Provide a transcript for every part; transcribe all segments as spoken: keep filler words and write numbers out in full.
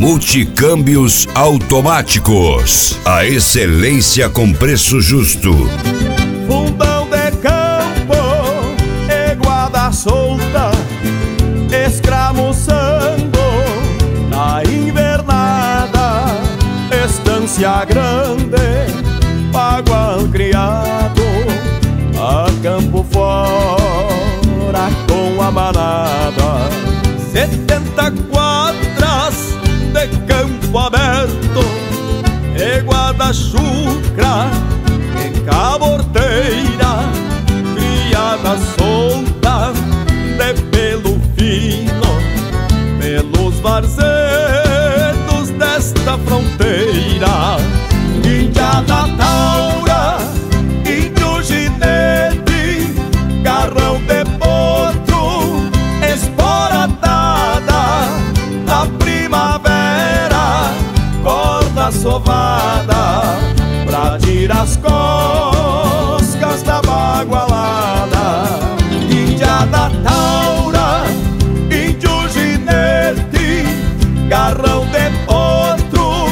Multicâmbios automáticos. A excelência com preço justo. Fundão de campo e guarda solta, escramuçando na invernada. Estância grande, bagual criado, a campo fora com a manada. Setenta quadras de campo aberto e guarda-chucra e caborteira, criada solta de pelo fino pelos varzedos desta fronteira. Índia da taura, índio ginete, garrão de potro, esporatada na primavera, corda sovada pra tirar as coscas da bagualada. Índia da taura, índio ginete, garrão de potro,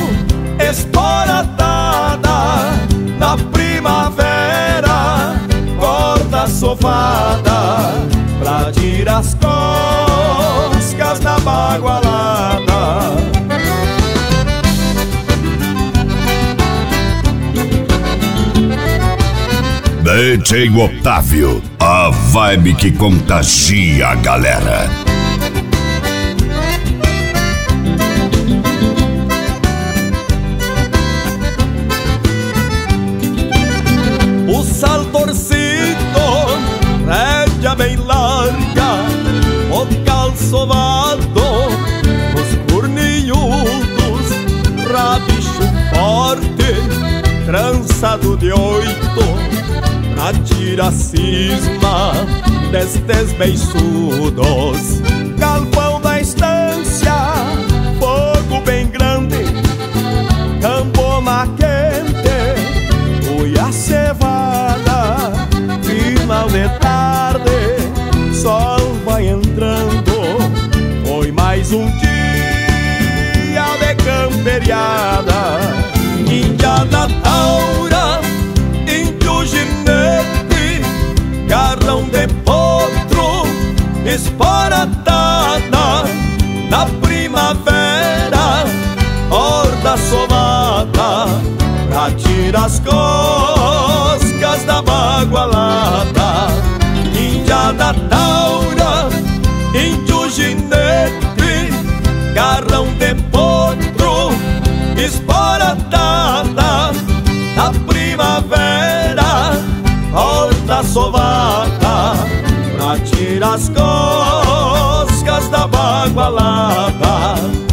esporatada na primavera, corda sovada pra tirar as coscas da bagualada. D J Otávio, a vibe que contagia a galera. O sal torcido, rédea bem larga, o calçovado, os corninhudos, rabicho forte, trançado de oito, pra tirar cisma destes beiçudos. Galpão da estância, fogo bem grande, cambona quente, fui a cevada. Final de tarde, sol vai entrando, foi mais um dia de camperiada. Índia da taura, índio ginete, garrão de potro, esporatada na primavera, horda sovada pra tirar as coscas da bagualada. Índia da taura, índio ginete, garrão de potro, esporatada na primavera, horda sovada pra tirar as coscas da bagualada.